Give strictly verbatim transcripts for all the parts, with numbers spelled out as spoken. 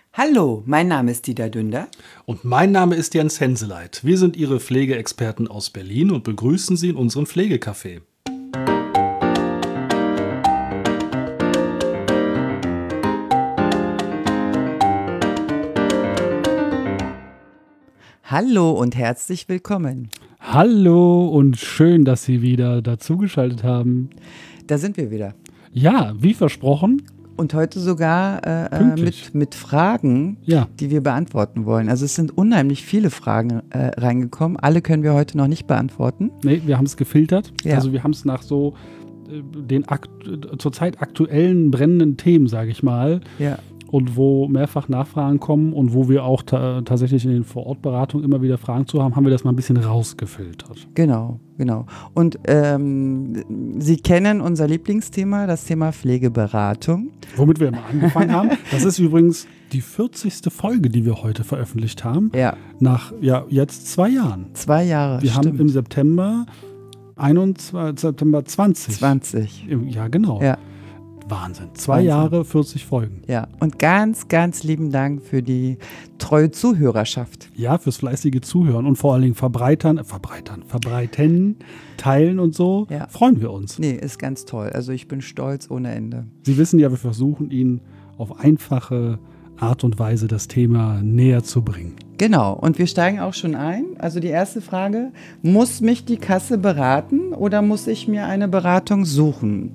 Hallo, mein Name ist Dieter Dünder. Und mein Name ist Jens Henseleit. Wir sind Ihre Pflegeexperten aus Berlin und begrüßen Sie in unserem Pflegecafé. Hallo und herzlich willkommen. Hallo und schön, dass Sie wieder dazugeschaltet haben. Da sind wir wieder. Ja, wie versprochen. Und heute sogar äh, mit, mit Fragen, ja. die wir beantworten wollen. Also es sind unheimlich viele Fragen äh, reingekommen. Alle können wir heute noch nicht beantworten. Nee, wir haben es gefiltert. Ja. Also wir haben es nach so äh, den akt- zurzeit aktuellen brennenden Themen, sage ich mal. Ja. Und wo mehrfach Nachfragen kommen und wo wir auch ta- tatsächlich in den Vorortberatungen immer wieder Fragen zu haben, haben wir das mal ein bisschen rausgefiltert. Genau, genau. Und ähm, Sie kennen unser Lieblingsthema, das Thema Pflegeberatung. Womit wir immer angefangen haben. Das ist übrigens die vierzigste Folge, die wir heute veröffentlicht haben. Ja. Nach ja, jetzt zwei Jahren. Zwei Jahre, Wir stimmt. haben im September, einundzwanzig, September zwanzig. zwanzig. Ja, genau. Ja. Wahnsinn. Zwei Wahnsinn. Jahre, vierzig Folgen. Ja, und ganz, ganz lieben Dank für die treue Zuhörerschaft. Ja, fürs fleißige Zuhören und vor allen Dingen verbreitern, äh, verbreitern, verbreiten, teilen und so. Ja. Freuen wir uns. Nee, ist ganz toll. Also ich bin stolz ohne Ende. Sie wissen ja, wir versuchen Ihnen auf einfache Art und Weise das Thema näher zu bringen. Genau, und wir steigen auch schon ein. Also die erste Frage, muss mich die Kasse beraten oder muss ich mir eine Beratung suchen?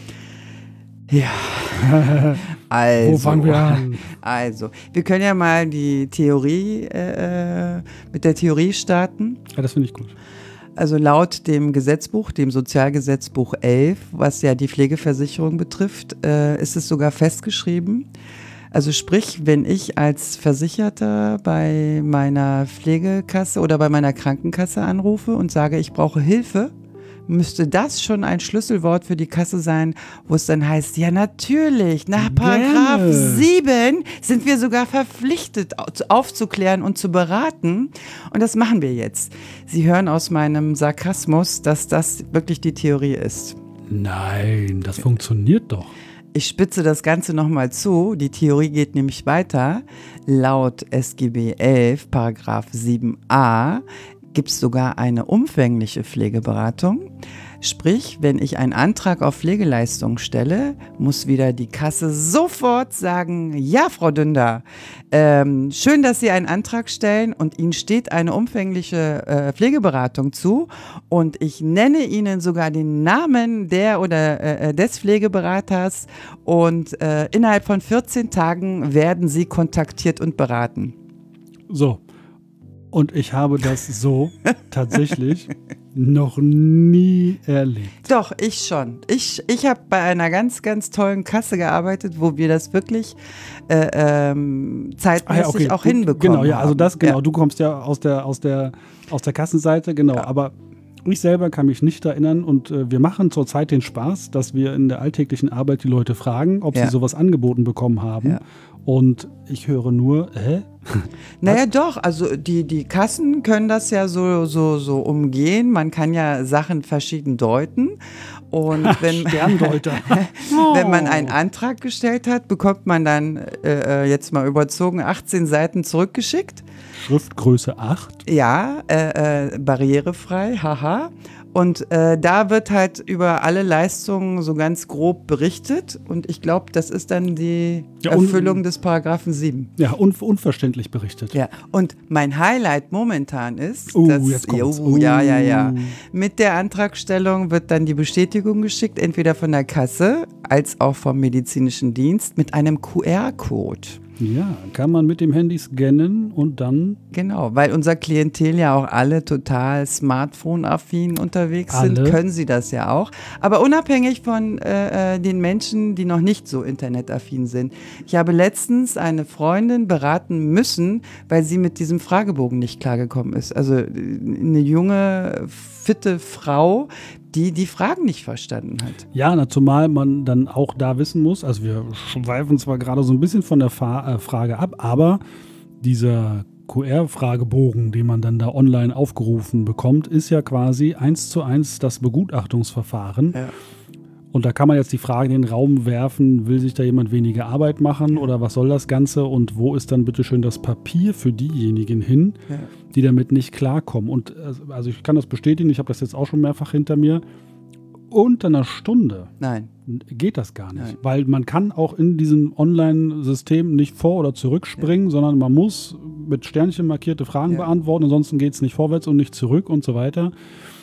Ja, also, Wo fangen wir an? Also, wir können ja mal die Theorie, äh, mit der Theorie starten. Ja, das finde ich gut. Also laut dem Gesetzbuch, dem Sozialgesetzbuch elf, was ja die Pflegeversicherung betrifft, äh, ist es sogar festgeschrieben. Also sprich, wenn ich als Versicherter bei meiner Pflegekasse oder bei meiner Krankenkasse anrufe und sage, ich brauche Hilfe, müsste das schon ein Schlüsselwort für die Kasse sein, wo es dann heißt, ja natürlich, nach Paragraph sieben sind wir sogar verpflichtet aufzuklären und zu beraten. Und das machen wir jetzt. Sie hören aus meinem Sarkasmus, dass das wirklich die Theorie ist. Nein, das funktioniert doch. Ich spitze das Ganze nochmal zu. Die Theorie geht nämlich weiter. Laut S G B elf, Paragraph sieben a, gibt es sogar eine umfängliche Pflegeberatung. Sprich, wenn ich einen Antrag auf Pflegeleistung stelle, muss wieder die Kasse sofort sagen, ja, Frau Dünder, ähm, schön, dass Sie einen Antrag stellen und Ihnen steht eine umfängliche äh, Pflegeberatung zu und ich nenne Ihnen sogar den Namen der oder äh, des Pflegeberaters und äh, innerhalb von vierzehn Tagen werden Sie kontaktiert und beraten. So. Und ich habe das so tatsächlich noch nie erlebt. Doch, ich schon. Ich, ich habe bei einer ganz, ganz tollen Kasse gearbeitet, wo wir das wirklich äh, ähm, zeitmäßig ah, ja, okay. auch hinbekommen Genau, ja, also das, genau. Ja. Du kommst ja aus der, aus der, aus der Kassenseite, genau. Ja. Aber ich selber kann mich nicht erinnern und äh, wir machen zurzeit den Spaß, dass wir in der alltäglichen Arbeit die Leute fragen, ob Ja. sie sowas angeboten bekommen haben. Ja. Und ich höre nur, hä? Naja, doch, also die, die Kassen können das ja so, so, so umgehen. Man kann ja Sachen verschieden deuten. Und wenn, Sterndeuter. wenn man einen Antrag gestellt hat, bekommt man dann äh, jetzt mal überzogen achtzehn Seiten zurückgeschickt. Schriftgröße acht. Ja, äh, äh, barrierefrei, haha. Und äh, da wird halt über alle Leistungen so ganz grob berichtet. Und ich glaube, das ist dann die Ja, un- Erfüllung des Paragraphen sieben. Ja, un- unverständlich berichtet. Ja, und mein Highlight momentan ist, Uh, dass, jetzt kommt's. oh, ja, ja, ja. Uh. Mit der Antragstellung wird dann die Bestätigung geschickt, entweder von der Kasse als auch vom medizinischen Dienst mit einem Q R-Code. Ja, kann man mit dem Handy scannen und dann Genau, weil unser Klientel ja auch alle total Smartphone-affin unterwegs sind, Alle? können sie das ja auch. Aber unabhängig von äh, äh, den Menschen, die noch nicht so internetaffin sind. Ich habe letztens eine Freundin beraten müssen, weil sie mit diesem Fragebogen nicht klargekommen ist. Also äh, eine junge, fitte Frau, die die Fragen nicht verstanden hat. Ja, na, zumal man dann auch da wissen muss, also wir schweifen zwar gerade so ein bisschen von der Fa- äh, Frage ab, aber dieser Q R-Fragebogen, den man dann da online aufgerufen bekommt, ist ja quasi eins zu eins das Begutachtungsverfahren. Ja. Und da kann man jetzt die Frage in den Raum werfen, will sich da jemand weniger Arbeit machen oder was soll das Ganze und wo ist dann bitte schön das Papier für diejenigen hin, ja. die damit nicht klarkommen. Und also ich kann das bestätigen, ich habe das jetzt auch schon mehrfach hinter mir. Unter einer Stunde Nein. geht das gar nicht, Nein. weil man kann auch in diesem Online-System nicht vor- oder zurückspringen, ja. sondern man muss mit Sternchen markierte Fragen ja. beantworten, ansonsten geht es nicht vorwärts und nicht zurück und so weiter.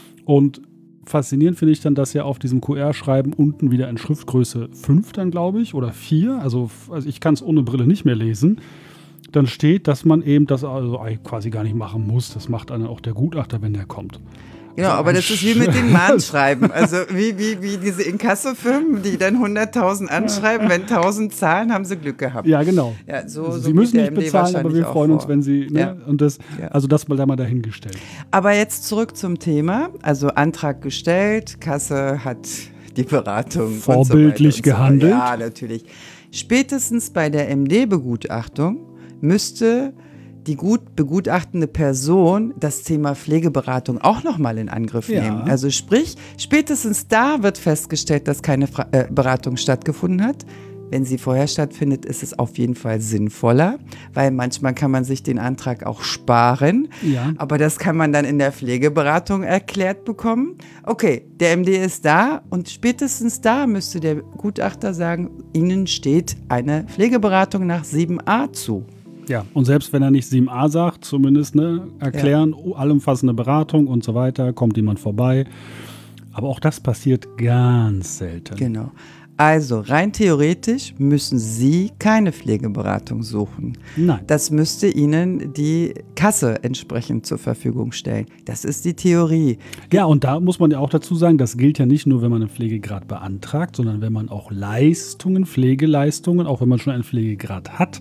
Und faszinierend finde ich dann, dass ja auf diesem Q R-Schreiben unten wieder in Schriftgröße fünf dann, glaube ich, oder vier, also, also ich kann es ohne Brille nicht mehr lesen, dann steht, dass man eben das also quasi gar nicht machen muss. Das macht dann auch der Gutachter, wenn der kommt. Genau, aber das ist wie mit den Mahnschreiben. Also wie, wie, wie diese Inkassofirmen, die dann hunderttausend anschreiben, wenn tausend zahlen, haben sie Glück gehabt. Ja, genau. Ja, so, also so sie müssen nicht bezahlen, aber wir freuen uns, wenn sie, ne? Ja. Und das, ja. also das mal da mal dahingestellt. Aber jetzt zurück zum Thema. Also Antrag gestellt, Kasse hat die Beratung vorbildlich und so gehandelt. So. Ja, natürlich. Spätestens bei der M D-Begutachtung müsste die gut begutachtende Person das Thema Pflegeberatung auch nochmal in Angriff ja. nehmen. Also sprich, spätestens da wird festgestellt, dass keine Fra- äh, Beratung stattgefunden hat. Wenn sie vorher stattfindet, ist es auf jeden Fall sinnvoller, weil manchmal kann man sich den Antrag auch sparen. Ja. Aber das kann man dann in der Pflegeberatung erklärt bekommen. Okay, der M D ist da und spätestens da müsste der Gutachter sagen, Ihnen steht eine Pflegeberatung nach sieben a zu. Ja, und selbst wenn er nicht sieben a sagt, zumindest ne, erklären, ja. allumfassende Beratung und so weiter, kommt jemand vorbei. Aber auch das passiert ganz selten. Genau. Also rein theoretisch müssen Sie keine Pflegeberatung suchen. Nein. Das müsste Ihnen die Kasse entsprechend zur Verfügung stellen. Das ist die Theorie. Ja, und da muss man ja auch dazu sagen, das gilt ja nicht nur, wenn man einen Pflegegrad beantragt, sondern wenn man auch Leistungen, Pflegeleistungen, auch wenn man schon einen Pflegegrad hat,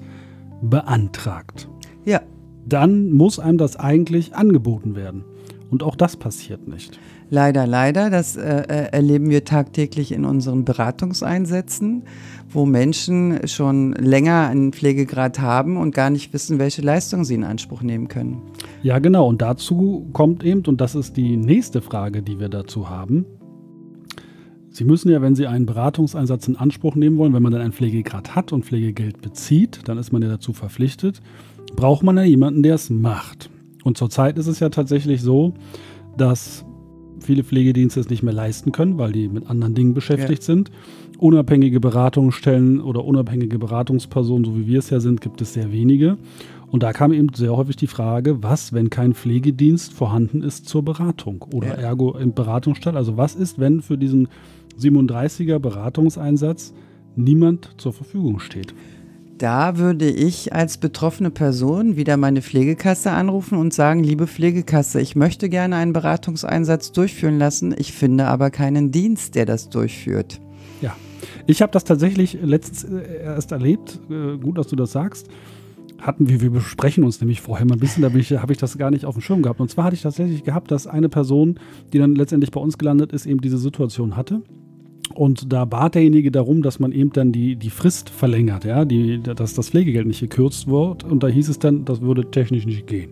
beantragt. Ja. Dann muss einem das eigentlich angeboten werden. Und auch das passiert nicht. Leider, leider. Das äh, erleben wir tagtäglich in unseren Beratungseinsätzen, wo Menschen schon länger einen Pflegegrad haben und gar nicht wissen, welche Leistung sie in Anspruch nehmen können. Ja, genau. Und dazu kommt eben, und das ist die nächste Frage, die wir dazu haben, Sie müssen ja, wenn Sie einen Beratungseinsatz in Anspruch nehmen wollen, wenn man dann einen Pflegegrad hat und Pflegegeld bezieht, dann ist man ja dazu verpflichtet, braucht man ja jemanden, der es macht. Und zurzeit ist es ja tatsächlich so, dass viele Pflegedienste es nicht mehr leisten können, weil die mit anderen Dingen beschäftigt ja. sind. Unabhängige Beratungsstellen oder unabhängige Beratungspersonen, so wie wir es ja sind, gibt es sehr wenige. Und da kam eben sehr häufig die Frage, was, wenn kein Pflegedienst vorhanden ist zur Beratung oder ja. ergo im Beratungsstall. Also was ist, wenn für diesen siebenunddreißiger Beratungseinsatz niemand zur Verfügung steht? Da würde ich als betroffene Person wieder meine Pflegekasse anrufen und sagen, liebe Pflegekasse, ich möchte gerne einen Beratungseinsatz durchführen lassen, ich finde aber keinen Dienst, der das durchführt. Ja, ich habe das tatsächlich letztens erst erlebt, gut, dass du das sagst. Hatten wir, wir besprechen uns nämlich vorher mal ein bisschen, da ich, habe ich das gar nicht auf dem Schirm gehabt. Und zwar hatte ich tatsächlich gehabt, dass eine Person, die dann letztendlich bei uns gelandet ist, eben diese Situation hatte. Und da bat derjenige darum, dass man eben dann die, die Frist verlängert, ja, die, dass das Pflegegeld nicht gekürzt wird. Und da hieß es dann, das würde technisch nicht gehen.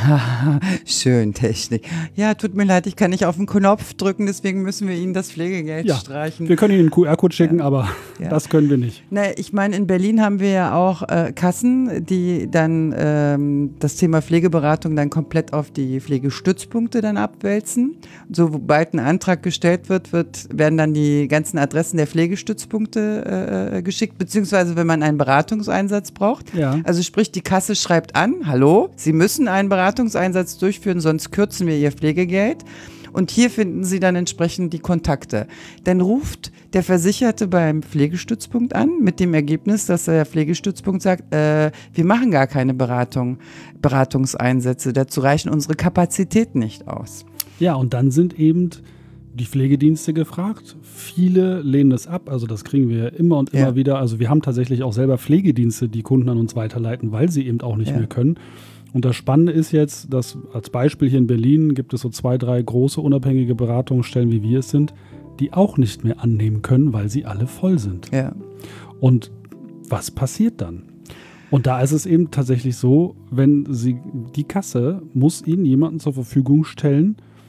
Schön, Technik. Ja, tut mir leid, ich kann nicht auf den Knopf drücken, deswegen müssen wir Ihnen das Pflegegeld ja, streichen. Wir können Ihnen einen Q R-Code schicken, ja. aber ja. das können wir nicht. Na, ich meine, in Berlin haben wir ja auch äh, Kassen, die dann ähm, das Thema Pflegeberatung dann komplett auf die Pflegestützpunkte dann abwälzen. Sobald ein Antrag gestellt wird, wird werden dann die ganzen Adressen der Pflegestützpunkte äh, geschickt, beziehungsweise wenn man einen Beratungseinsatz braucht. Ja. Also sprich, die Kasse schreibt an, hallo, Sie müssen einen Beratungseinsatz durchführen, sonst kürzen wir Ihr Pflegegeld. Und hier finden Sie dann entsprechend die Kontakte. Dann ruft der Versicherte beim Pflegestützpunkt an mit dem Ergebnis, dass der Pflegestützpunkt sagt, äh, wir machen gar keine Beratung, Beratungseinsätze. Dazu reichen unsere Kapazitäten nicht aus. Ja, und dann sind eben die Pflegedienste gefragt. Viele lehnen es ab, also das kriegen wir immer und immer ja. wieder. Also wir haben tatsächlich auch selber Pflegedienste, die Kunden an uns weiterleiten, weil sie eben auch nicht ja. mehr können. Und das Spannende ist jetzt, dass als Beispiel hier in Berlin gibt es so zwei, drei große unabhängige Beratungsstellen, wie wir es sind, die auch nicht mehr annehmen können, weil sie alle voll sind. Ja. Und was passiert dann? Und da ist es eben tatsächlich so, wenn sie die Kasse muss ihnen jemanden zur Verfügung stellen,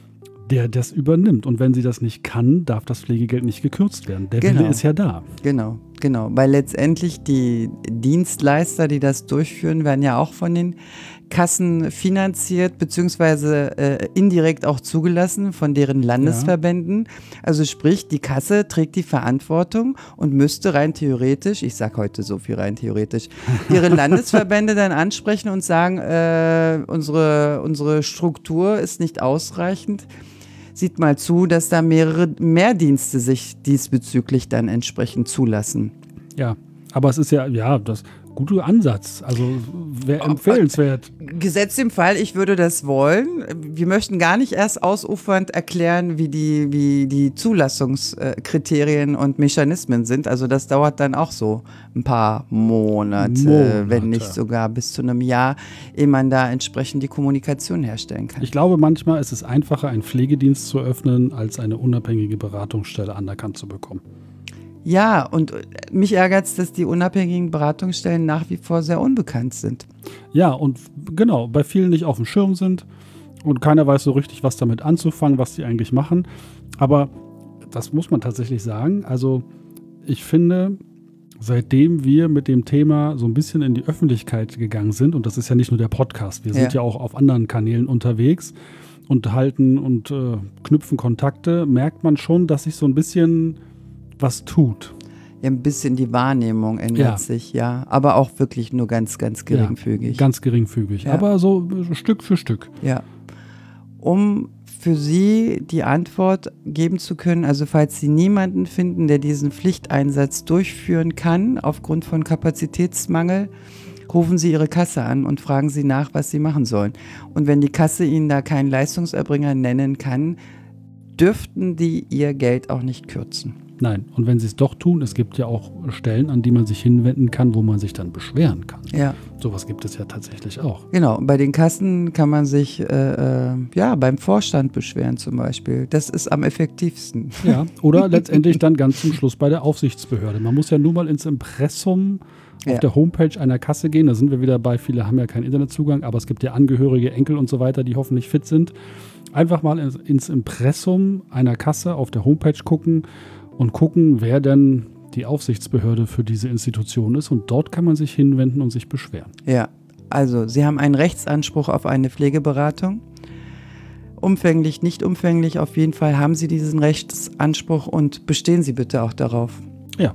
der das übernimmt. Und wenn sie das nicht kann, darf das Pflegegeld nicht gekürzt werden. Der Genau. Wille ist ja da. Genau, genau. Weil letztendlich die Dienstleister, die das durchführen, werden ja auch von den Kassen finanziert, beziehungsweise äh, indirekt auch zugelassen von deren Landesverbänden. Ja. Also sprich, die Kasse trägt die Verantwortung und müsste rein theoretisch, ich sage heute so viel rein theoretisch, ihre Landesverbände dann ansprechen und sagen, äh, unsere, unsere Struktur ist nicht ausreichend. Sieht mal zu, dass da mehrere Mehrdienste sich diesbezüglich dann entsprechend zulassen. Ja, aber es ist ja, ja, das guter Ansatz, also wäre empfehlenswert. Gesetzt im Fall, ich würde das wollen. Wir möchten gar nicht erst ausufernd erklären, wie die, wie die Zulassungskriterien und Mechanismen sind. Also das dauert dann auch so ein paar Monate, Monate, wenn nicht sogar bis zu einem Jahr, ehe man da entsprechend die Kommunikation herstellen kann. Ich glaube, manchmal ist es einfacher, einen Pflegedienst zu öffnen, als eine unabhängige Beratungsstelle anerkannt zu bekommen. Ja, und mich ärgert es, dass die unabhängigen Beratungsstellen nach wie vor sehr unbekannt sind. Ja, und genau, bei vielen nicht auf dem Schirm sind und keiner weiß so richtig, was damit anzufangen, was die eigentlich machen. Aber das muss man tatsächlich sagen. Also ich finde, seitdem wir mit dem Thema so ein bisschen in die Öffentlichkeit gegangen sind, und das ist ja nicht nur der Podcast, wir sind ja, ja auch auf anderen Kanälen unterwegs und halten und äh, knüpfen Kontakte, merkt man schon, dass sich so ein bisschen was tut. Ja, ein bisschen die Wahrnehmung ändert ja. sich, ja. Aber auch wirklich nur ganz, ganz geringfügig. Ja, ganz geringfügig, ja. Aber so Stück für Stück. Ja. Um für Sie die Antwort geben zu können, also falls Sie niemanden finden, der diesen Pflichteinsatz durchführen kann, aufgrund von Kapazitätsmangel, rufen Sie Ihre Kasse an und fragen Sie nach, was Sie machen sollen. Und wenn die Kasse Ihnen da keinen Leistungserbringer nennen kann, dürften die ihr Geld auch nicht kürzen. Nein, und wenn sie es doch tun, es gibt ja auch Stellen, an die man sich hinwenden kann, wo man sich dann beschweren kann. Ja. Sowas gibt es ja tatsächlich auch. Genau, bei den Kassen kann man sich äh, ja, beim Vorstand beschweren zum Beispiel. Das ist am effektivsten. Ja, oder letztendlich dann ganz zum Schluss bei der Aufsichtsbehörde. Man muss ja nur mal ins Impressum auf ja. der Homepage einer Kasse gehen. Da sind wir wieder bei, viele haben ja keinen Internetzugang, aber es gibt ja Angehörige, Enkel und so weiter, die hoffentlich fit sind. Einfach mal ins, ins Impressum einer Kasse auf der Homepage gucken und gucken, wer denn die Aufsichtsbehörde für diese Institution ist. Und dort kann man sich hinwenden und sich beschweren. Ja, also Sie haben einen Rechtsanspruch auf eine Pflegeberatung. Umfänglich, nicht umfänglich, auf jeden Fall haben Sie diesen Rechtsanspruch und bestehen Sie bitte auch darauf. Ja.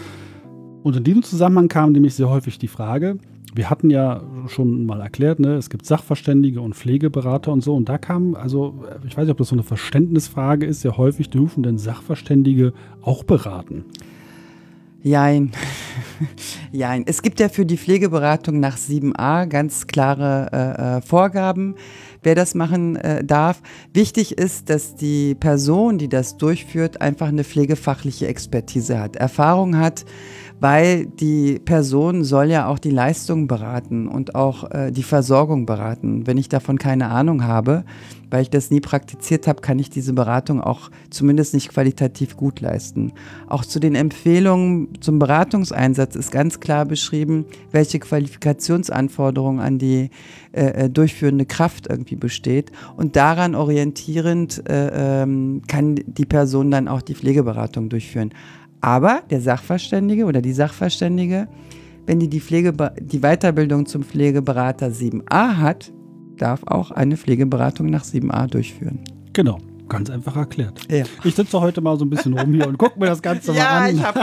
Und in diesem Zusammenhang kam nämlich sehr häufig die Frage, wir hatten ja schon mal erklärt, ne, es gibt Sachverständige und Pflegeberater und so. Und da kam, also ich weiß nicht, ob das so eine Verständnisfrage ist, sehr häufig dürfen denn Sachverständige auch beraten? Jein. Jein. Es gibt ja für die Pflegeberatung nach sieben a ganz klare äh, Vorgaben, wer das machen äh, darf. Wichtig ist, dass die Person, die das durchführt, einfach eine pflegefachliche Expertise hat, Erfahrung hat, weil die Person soll ja auch die Leistung beraten und auch äh, die Versorgung beraten. Wenn ich davon keine Ahnung habe, weil ich das nie praktiziert habe, kann ich diese Beratung auch zumindest nicht qualitativ gut leisten. Auch zu den Empfehlungen zum Beratungseinsatz ist ganz klar beschrieben, welche Qualifikationsanforderungen an die äh, durchführende Kraft irgendwie besteht. Und daran orientierend äh, ähm, kann die Person dann auch die Pflegeberatung durchführen. Aber der Sachverständige oder die Sachverständige, wenn die die, Pflege, die Weiterbildung zum Pflegeberater sieben a hat, darf auch eine Pflegeberatung nach sieben a durchführen. Genau, ganz einfach erklärt. Ja. Ich sitze heute mal so ein bisschen rum hier und gucke mir das Ganze ja, mal an. Ja, ich habe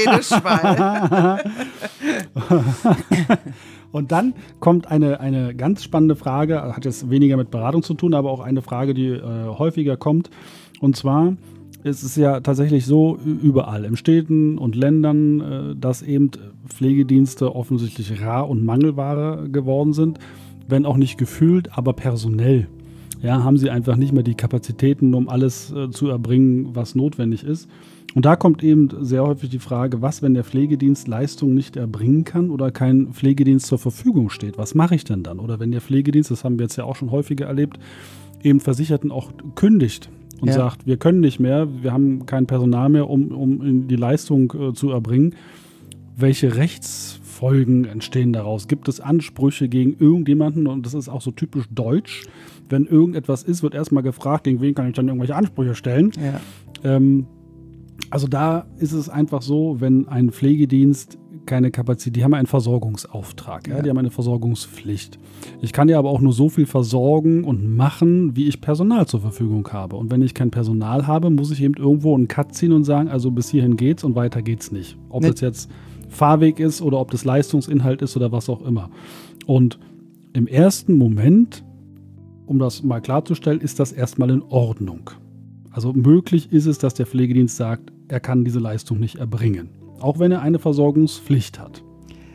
heute Redeschwall. Und dann kommt eine, eine ganz spannende Frage, hat jetzt weniger mit Beratung zu tun, aber auch eine Frage, die äh, häufiger kommt. Und zwar ist es ja tatsächlich so überall, in Städten und Ländern, äh, dass eben Pflegedienste offensichtlich Rar- und Mangelware geworden sind, wenn auch nicht gefühlt, aber personell. Ja, haben sie einfach nicht mehr die Kapazitäten, um alles äh, zu erbringen, was notwendig ist. Und da kommt eben sehr häufig die Frage, was, wenn der Pflegedienst Leistungen nicht erbringen kann oder kein Pflegedienst zur Verfügung steht? Was mache ich denn dann? Oder wenn der Pflegedienst, das haben wir jetzt ja auch schon häufiger erlebt, eben Versicherten auch kündigt und ja. sagt, wir können nicht mehr, wir haben kein Personal mehr, um, um die Leistung äh, zu erbringen. Welche Rechtsfolgen Folgen entstehen daraus? Gibt es Ansprüche gegen irgendjemanden? Und das ist auch so typisch deutsch. Wenn irgendetwas ist, wird erstmal gefragt, gegen wen kann ich dann irgendwelche Ansprüche stellen? Ja. Ähm, also da ist es einfach so, wenn ein Pflegedienst keine Kapazität, die haben einen Versorgungsauftrag, ja. Ja, die haben eine Versorgungspflicht. Ich kann ja aber auch nur so viel versorgen und machen, wie ich Personal zur Verfügung habe. Und wenn ich kein Personal habe, muss ich eben irgendwo einen Cut ziehen und sagen, also bis hierhin geht's und weiter geht's nicht. Ob Nee. das jetzt Fahrweg ist oder ob das Leistungsinhalt ist oder was auch immer. Und im ersten Moment, um das mal klarzustellen, ist das erstmal in Ordnung. Also möglich ist es, dass der Pflegedienst sagt, er kann diese Leistung nicht erbringen. Auch wenn er eine Versorgungspflicht hat.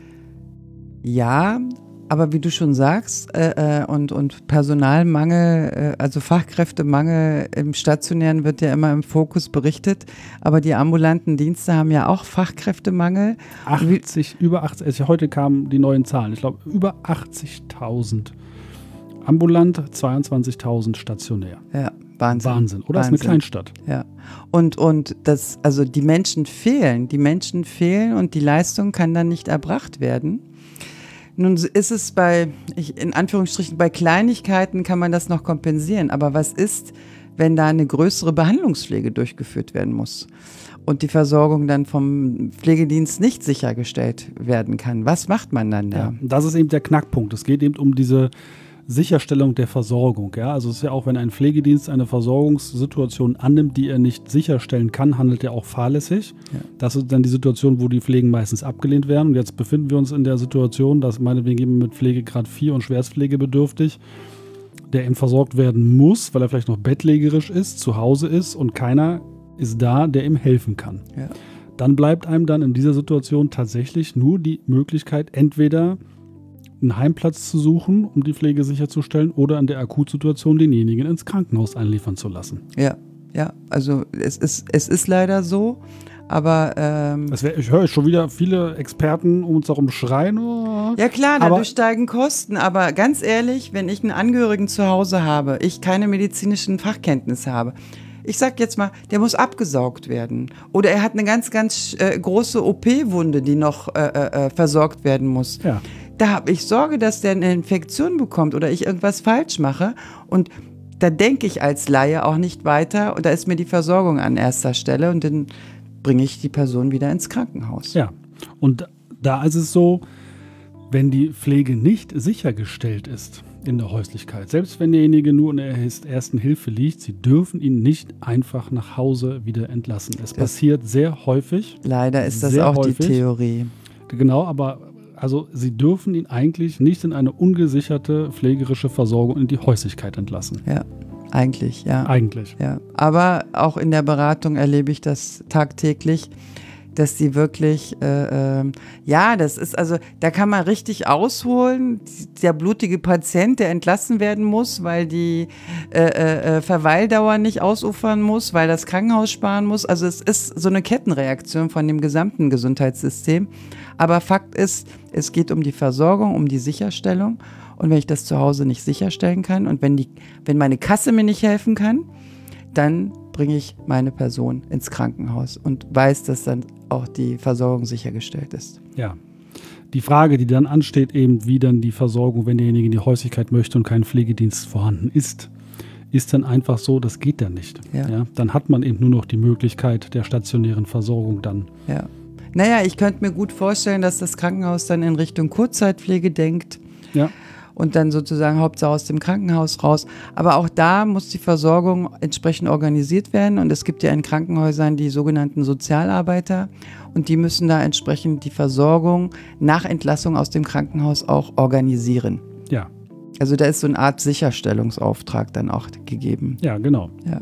Ja, aber wie du schon sagst, äh, und, und Personalmangel, äh, also Fachkräftemangel im Stationären wird ja immer im Fokus berichtet, aber die ambulanten Dienste haben ja auch Fachkräftemangel. achtzig, über achtzig, also heute kamen die neuen Zahlen, ich glaube über achtzigtausend ambulant, zweiundzwanzigtausend stationär. Ja, Wahnsinn. Wahnsinn, oder? Das ist eine Kleinstadt. Ja. Und, und das, also die Menschen fehlen, die Menschen fehlen und die Leistung kann dann nicht erbracht werden. Nun ist es bei, ich, in Anführungsstrichen, bei Kleinigkeiten kann man das noch kompensieren. Aber was ist, wenn da eine größere Behandlungspflege durchgeführt werden muss und die Versorgung dann vom Pflegedienst nicht sichergestellt werden kann? Was macht man dann da? Ja, das ist eben der Knackpunkt. Es geht eben um diese Sicherstellung der Versorgung. Ja? Also es ist ja auch, wenn ein Pflegedienst eine Versorgungssituation annimmt, die er nicht sicherstellen kann, handelt er auch fahrlässig. Ja. Das ist dann die Situation, wo die Pflegen meistens abgelehnt werden. Und jetzt befinden wir uns in der Situation, dass meinetwegen jemand mit Pflegegrad vier und schwerstpflegebedürftig, der eben versorgt werden muss, weil er vielleicht noch bettlägerisch ist, zu Hause ist und keiner ist da, der ihm helfen kann. Ja. Dann bleibt einem dann in dieser Situation tatsächlich nur die Möglichkeit, entweder einen Heimplatz zu suchen, um die Pflege sicherzustellen, oder in der Akutsituation denjenigen ins Krankenhaus einliefern zu lassen. Ja, ja, also es ist, es ist leider so, aber ähm, das wär, ich höre schon wieder viele Experten um uns herum schreien. Oh. Ja klar, aber dadurch steigen Kosten, aber ganz ehrlich, wenn ich einen Angehörigen zu Hause habe, ich keine medizinischen Fachkenntnisse habe, ich sag jetzt mal, der muss abgesaugt werden. Oder er hat eine ganz, ganz äh, große O P-Wunde, die noch äh, äh, versorgt werden muss. Ja. Da habe ich Sorge, dass der eine Infektion bekommt oder ich irgendwas falsch mache. Und da denke ich als Laie auch nicht weiter. Und da ist mir die Versorgung an erster Stelle. Und dann bringe ich die Person wieder ins Krankenhaus. Ja, und da ist es so, wenn die Pflege nicht sichergestellt ist in der Häuslichkeit, selbst wenn derjenige nur in der ersten Hilfe liegt, sie dürfen ihn nicht einfach nach Hause wieder entlassen. Es das passiert sehr häufig. Leider ist das auch häufig. Die Theorie. Genau, aber also sie dürfen ihn eigentlich nicht in eine ungesicherte pflegerische Versorgung in die Häuslichkeit entlassen. Ja, eigentlich, ja. Eigentlich. Ja, aber auch in der Beratung erlebe ich das tagtäglich, dass die wirklich, äh, äh, ja, das ist also, da kann man richtig ausholen. Der blutige Patient, der entlassen werden muss, weil die äh, äh, Verweildauer nicht ausufern muss, weil das Krankenhaus sparen muss. Also es ist so eine Kettenreaktion von dem gesamten Gesundheitssystem. Aber Fakt ist, es geht um die Versorgung, um die Sicherstellung. Und wenn ich das zu Hause nicht sicherstellen kann und wenn, die, wenn meine Kasse mir nicht helfen kann, dann bringe ich meine Person ins Krankenhaus und weiß, dass dann auch die Versorgung sichergestellt ist. Ja. Die Frage, die dann ansteht, eben wie dann die Versorgung, wenn derjenige in die Häuslichkeit möchte und kein Pflegedienst vorhanden ist, ist dann einfach so, das geht dann nicht. Ja. Ja, dann hat man eben nur noch die Möglichkeit der stationären Versorgung dann. Ja. Naja, ich könnte mir gut vorstellen, dass das Krankenhaus dann in Richtung Kurzzeitpflege denkt. Ja. Und dann sozusagen Hauptsache aus dem Krankenhaus raus. Aber auch da muss die Versorgung entsprechend organisiert werden. Und es gibt ja in Krankenhäusern die sogenannten Sozialarbeiter. Und die müssen da entsprechend die Versorgung nach Entlassung aus dem Krankenhaus auch organisieren. Ja. Also da ist so eine Art Sicherstellungsauftrag dann auch gegeben. Ja, genau. Ja.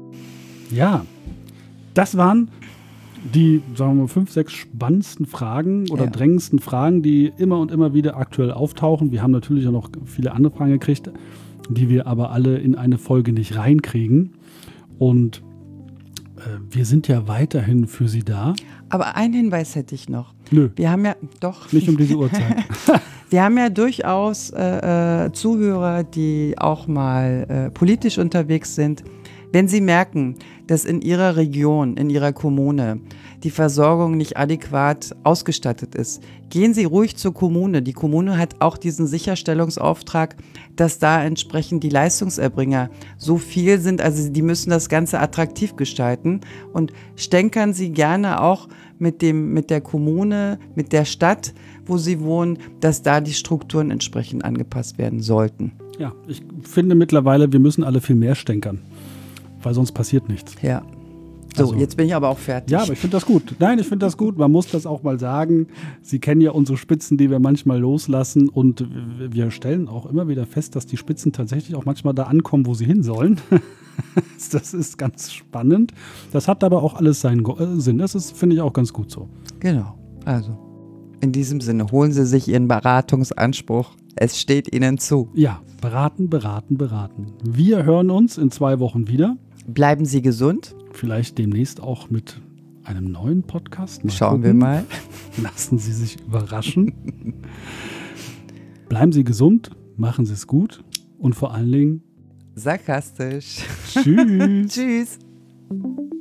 Ja, das waren die, sagen wir mal, fünf, sechs spannendsten Fragen oder ja. drängendsten Fragen, die immer und immer wieder aktuell auftauchen. Wir haben natürlich auch noch viele andere Fragen gekriegt, die wir aber alle in eine Folge nicht reinkriegen. Und äh, wir sind ja weiterhin für Sie da. Aber einen Hinweis hätte ich noch. Nö. Wir haben ja, doch. Nicht um diese Uhrzeit. Wir haben ja durchaus äh, Zuhörer, die auch mal äh, politisch unterwegs sind. Wenn Sie merken, dass in Ihrer Region, in Ihrer Kommune die Versorgung nicht adäquat ausgestattet ist, gehen Sie ruhig zur Kommune. Die Kommune hat auch diesen Sicherstellungsauftrag, dass da entsprechend die Leistungserbringer so viel sind. Also die müssen das Ganze attraktiv gestalten. Und stänkern Sie gerne auch mit dem, mit der Kommune, mit der Stadt, wo Sie wohnen, dass da die Strukturen entsprechend angepasst werden sollten. Ja, ich finde mittlerweile, wir müssen alle viel mehr stänkern, weil sonst passiert nichts. Ja. So, Also, jetzt bin ich aber auch fertig. Ja, aber ich finde das gut. Nein, ich finde das gut. Man muss das auch mal sagen. Sie kennen ja unsere Spitzen, die wir manchmal loslassen. Und wir stellen auch immer wieder fest, dass die Spitzen tatsächlich auch manchmal da ankommen, wo sie hin sollen. Das ist ganz spannend. Das hat aber auch alles seinen Sinn. Das ist, finde ich, auch ganz gut so. Genau. Also, in diesem Sinne, holen Sie sich Ihren Beratungsanspruch. Es steht Ihnen zu. Ja, beraten, beraten, beraten. Wir hören uns in zwei Wochen wieder. Bleiben Sie gesund. Vielleicht demnächst auch mit einem neuen Podcast. Mal Schauen gucken. wir mal. Lassen Sie sich überraschen. Bleiben Sie gesund, machen Sie es gut und vor allen Dingen Sarkastisch. tschüss. Tschüss.